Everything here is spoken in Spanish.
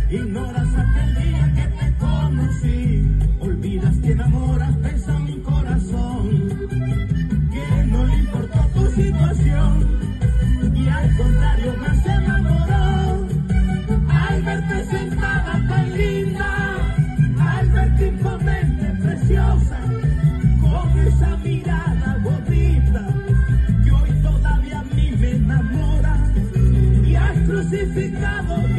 Ignoras aquel día que te conocí, olvidas que enamoras, pesa mi corazón, que no le importó tu situación y al contrario más se enamoró. Al verte sentada tan linda, al verte imponente, preciosa, con esa mirada bonita que hoy todavía a mí me enamora, y has crucificado